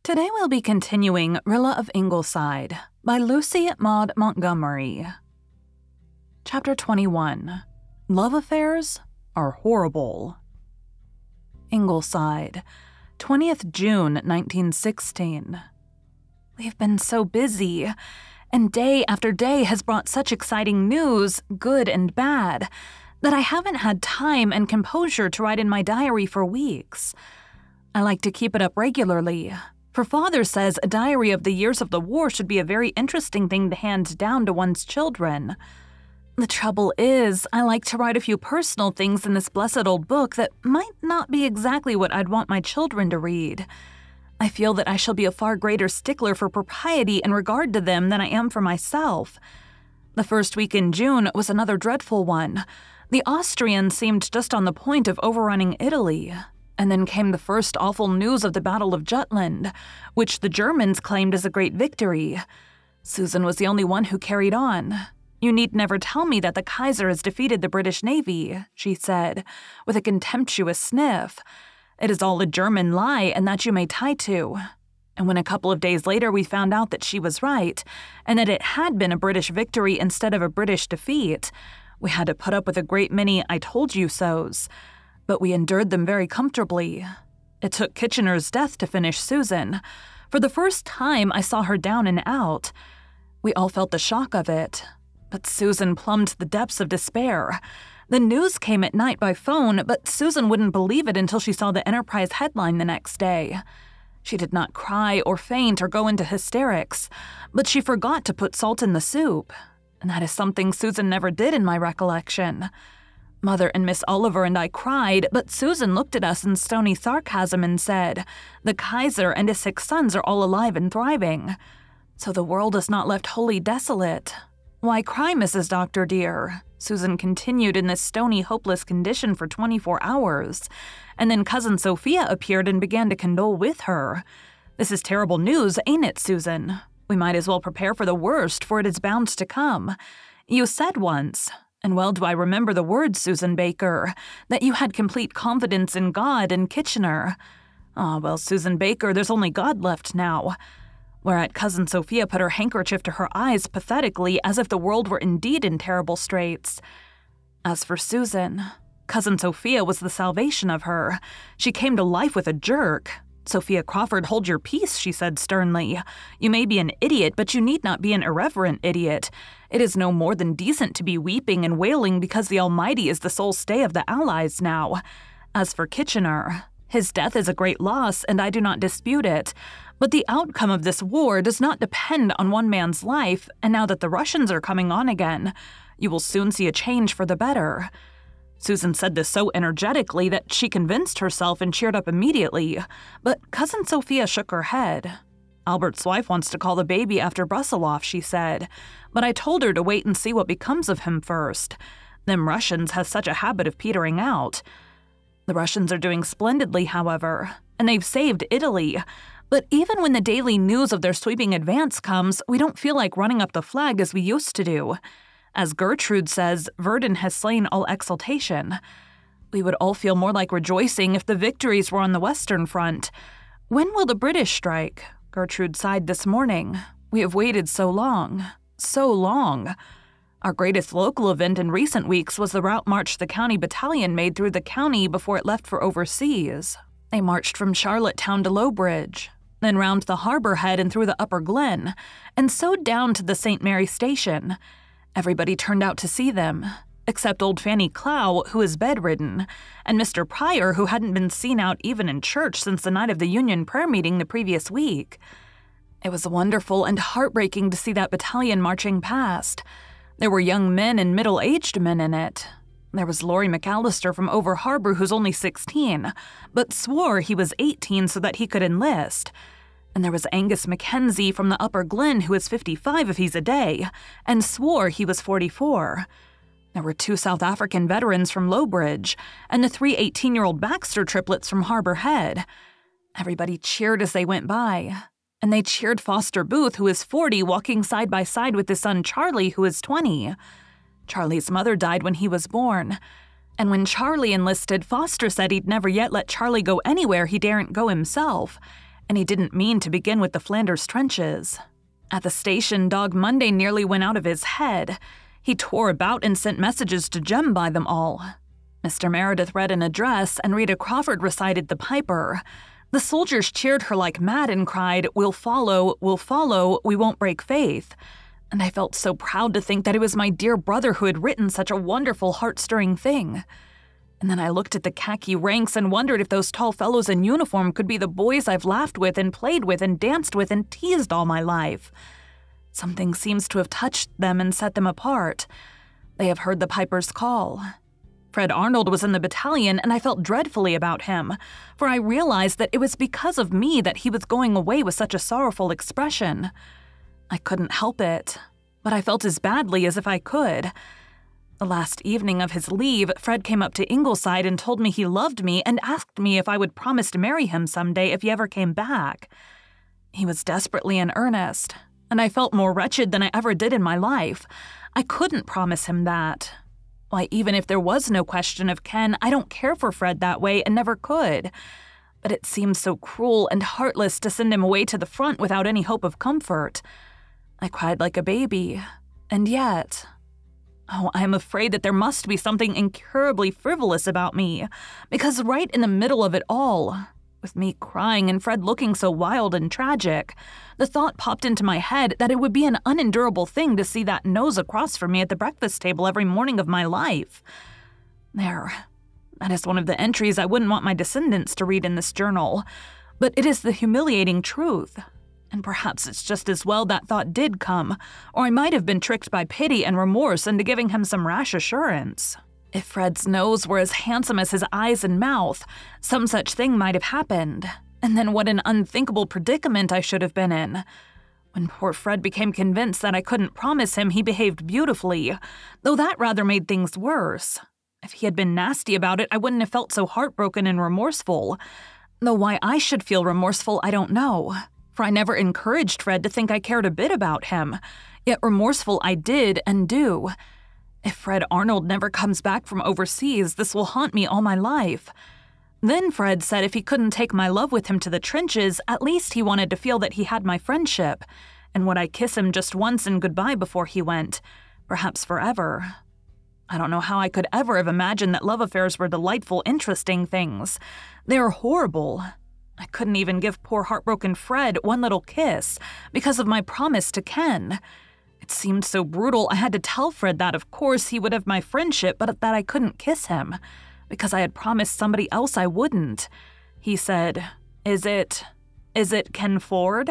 Today we'll be continuing Rilla of Ingleside by Lucy Maud Montgomery. Chapter 21. Love Affairs Are Horrible. Ingleside, 20th June 1916. We've been so busy, and day after day has brought such exciting news, good and bad, that I haven't had time and composure to write in my diary for weeks. I like to keep it up regularly, for Father says a diary of the years of the war should be a very interesting thing to hand down to one's children. The trouble is, I like to write a few personal things in this blessed old book that might not be exactly what I'd want my children to read. I feel that I shall be a far greater stickler for propriety in regard to them than I am for myself. The first week in June was another dreadful one. The Austrians seemed just on the point of overrunning Italy. And then came the first awful news of the Battle of Jutland, which the Germans claimed as a great victory. Susan was the only one who carried on. "You need never tell me that the Kaiser has defeated the British Navy," she said, with a contemptuous sniff. "It is all a German lie, and that you may tie to." And when a couple of days later we found out that she was right, and that it had been a British victory instead of a British defeat, we had to put up with a great many "I told you so's." But we endured them very comfortably. It took Kitchener's death to finish Susan. For the first time, I saw her down and out. We all felt the shock of it. But Susan plumbed the depths of despair. The news came at night by phone, but Susan wouldn't believe it until she saw the Enterprise headline the next day. She did not cry or faint or go into hysterics, but she forgot to put salt in the soup. And that is something Susan never did in my recollection. Mother and Miss Oliver and I cried, but Susan looked at us in stony sarcasm and said, "The Kaiser and his 6 sons are all alive and thriving. So the world is not left wholly desolate. Why cry, Mrs. Doctor dear?" Susan continued in this stony, hopeless condition for 24 hours, and then Cousin Sophia appeared and began to condole with her. "This is terrible news, ain't it, Susan? We might as well prepare for the worst, for it is bound to come. You said once, and well do I remember the words, Susan Baker, that you had complete confidence in God and Kitchener. Ah, well, Susan Baker, there's only God left now." Whereat Cousin Sophia put her handkerchief to her eyes pathetically, as if the world were indeed in terrible straits. As for Susan, Cousin Sophia was the salvation of her. She came to life with a jerk. "Sophia Crawford, hold your peace," she said sternly. "You may be an idiot, but you need not be an irreverent idiot. It is no more than decent to be weeping and wailing because the Almighty is the sole stay of the Allies now. As for Kitchener, his death is a great loss, and I do not dispute it. But the outcome of this war does not depend on one man's life, and now that the Russians are coming on again, you will soon see a change for the better." Susan said this so energetically that she convinced herself and cheered up immediately, but Cousin Sophia shook her head. "Albert's wife wants to call the baby after Brusiloff," she said, "but I told her to wait and see what becomes of him first. Them Russians has such a habit of petering out. The Russians are doing splendidly, however, and they've saved Italy. But even when the daily news of their sweeping advance comes, we don't feel like running up the flag as we used to do. As Gertrude says, Verdun has slain all exultation. We would all feel more like rejoicing if the victories were on the Western Front. When will the British strike?" Gertrude sighed this morning. "We have waited so long. So long. Our greatest local event in recent weeks was the route march the county battalion made through the county before it left for overseas. They marched from Charlottetown to Lowbridge, then round the harbor head and through the Upper Glen, and so down to the St. Mary Station. Everybody turned out to see them, except old Fanny Clow, who is bedridden, and Mr. Pryor, who hadn't been seen out even in church since the night of the Union prayer meeting the previous week. It was wonderful and heartbreaking to see that battalion marching past. There were young men and middle-aged men in it. There was Laurie McAllister from Over Harbor, who's only 16, but swore he was 18 so that he could enlist. And there was Angus Mackenzie from the Upper Glen, who is 55 if he's a day, and swore he was 44. There were 2 South African veterans from Lowbridge, and the 3 18-year-old Baxter triplets from Harbor Head. Everybody cheered as they went by, and they cheered Foster Booth, who is 40, walking side by side with his son Charlie, who is 20. Charlie's mother died when he was born, and when Charlie enlisted, Foster said he'd never yet let Charlie go anywhere he daren't go himself, And he didn't mean to begin with the Flanders trenches. At the station, Dog Monday nearly went out of his head. He tore about and sent messages to Jem by them all. Mr. Meredith read an address, and Rita Crawford recited the Piper. The soldiers cheered her like mad and cried, we'll follow, we won't break faith." And I felt so proud to think that it was my dear brother who had written such a wonderful, heart-stirring thing. And then I looked at the khaki ranks and wondered if those tall fellows in uniform could be the boys I've laughed with and played with and danced with and teased all my life. Something seems to have touched them and set them apart. They have heard the Piper's call. Fred Arnold was in the battalion, and I felt dreadfully about him, for I realized that it was because of me that he was going away with such a sorrowful expression. I couldn't help it, but I felt as badly as if I could. The last evening of his leave, Fred came up to Ingleside and told me he loved me and asked me if I would promise to marry him someday if he ever came back. He was desperately in earnest, and I felt more wretched than I ever did in my life. I couldn't promise him that. Why, even if there was no question of Ken, I don't care for Fred that way and never could. But it seemed so cruel and heartless to send him away to the front without any hope of comfort. I cried like a baby, and yet... Oh, I am afraid that there must be something incurably frivolous about me, because right in the middle of it all, with me crying and Fred looking so wild and tragic, the thought popped into my head that it would be an unendurable thing to see that nose across from me at the breakfast table every morning of my life. There, that is one of the entries I wouldn't want my descendants to read in this journal, but it is the humiliating truth. And perhaps it's just as well that thought did come, or I might have been tricked by pity and remorse into giving him some rash assurance. If Fred's nose were as handsome as his eyes and mouth, some such thing might have happened. And then what an unthinkable predicament I should have been in. When poor Fred became convinced that I couldn't promise him, he behaved beautifully, though that rather made things worse. If he had been nasty about it, I wouldn't have felt so heartbroken and remorseful. Though why I should feel remorseful, I don't know. For I never encouraged Fred to think I cared a bit about him, yet remorseful I did and do. If Fred Arnold never comes back from overseas, this will haunt me all my life. Then Fred said if he couldn't take my love with him to the trenches, at least he wanted to feel that he had my friendship, and would I kiss him just once in goodbye before he went, perhaps forever. I don't know how I could ever have imagined that love affairs were delightful, interesting things. They are horrible. I couldn't even give poor heartbroken Fred one little kiss because of my promise to Ken. It seemed so brutal I had to tell Fred that of course he would have my friendship, but that I couldn't kiss him because I had promised somebody else I wouldn't. He said, Is it Ken Ford?"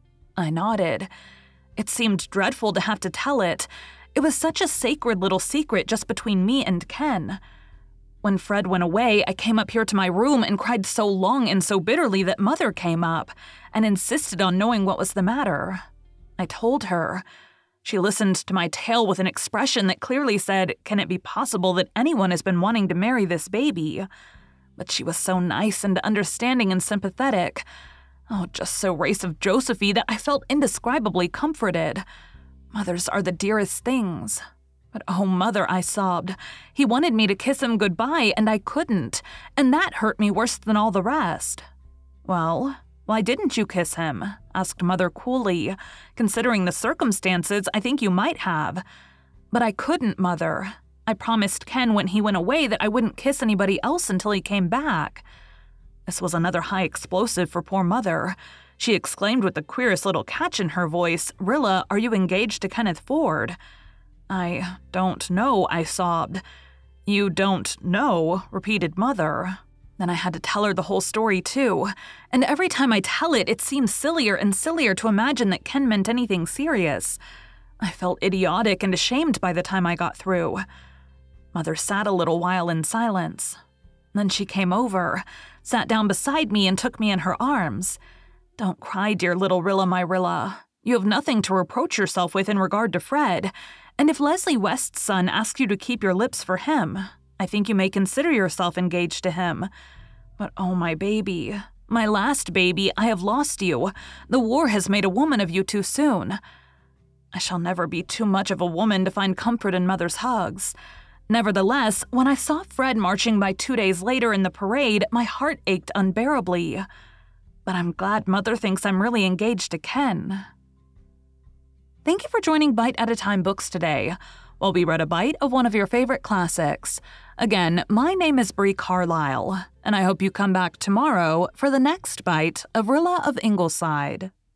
I nodded. It seemed dreadful to have to tell it. It was such a sacred little secret just between me and Ken. When Fred went away, I came up here to my room and cried so long and so bitterly that Mother came up and insisted on knowing what was the matter. I told her. She listened to my tale with an expression that clearly said, "Can it be possible that anyone has been wanting to marry this baby?" But she was so nice and understanding and sympathetic. Oh, just so race of Josephy that I felt indescribably comforted. Mothers are the dearest things. But oh, Mother, I sobbed. He wanted me to kiss him goodbye, and I couldn't, and that hurt me worse than all the rest. "Well, why didn't you kiss him?" asked Mother coolly. "Considering the circumstances, I think you might have." "But I couldn't, Mother. I promised Ken when he went away that I wouldn't kiss anybody else until he came back." This was another high explosive for poor Mother. She exclaimed with the queerest little catch in her voice, "Rilla, are you engaged to Kenneth Ford?" "I don't know," I sobbed. "You don't know?" repeated Mother. Then I had to tell her the whole story, too. And every time I tell it, it seems sillier and sillier to imagine that Ken meant anything serious. I felt idiotic and ashamed by the time I got through. Mother sat a little while in silence. Then she came over, sat down beside me, and took me in her arms. "Don't cry, dear little Rilla, my Rilla. You have nothing to reproach yourself with in regard to Fred. And if Leslie West's son asks you to keep your lips for him, I think you may consider yourself engaged to him. But oh, my baby, my last baby, I have lost you. The war has made a woman of you too soon." I shall never be too much of a woman to find comfort in Mother's hugs. Nevertheless, when I saw Fred marching by 2 days later in the parade, my heart ached unbearably. but I'm glad Mother thinks I'm really engaged to Ken. Thank you for joining Bite at a Time Books today, while we read a bite of one of your favorite classics. Again, my name is Brie Carlisle, and I hope you come back tomorrow for the next bite of Rilla of Ingleside.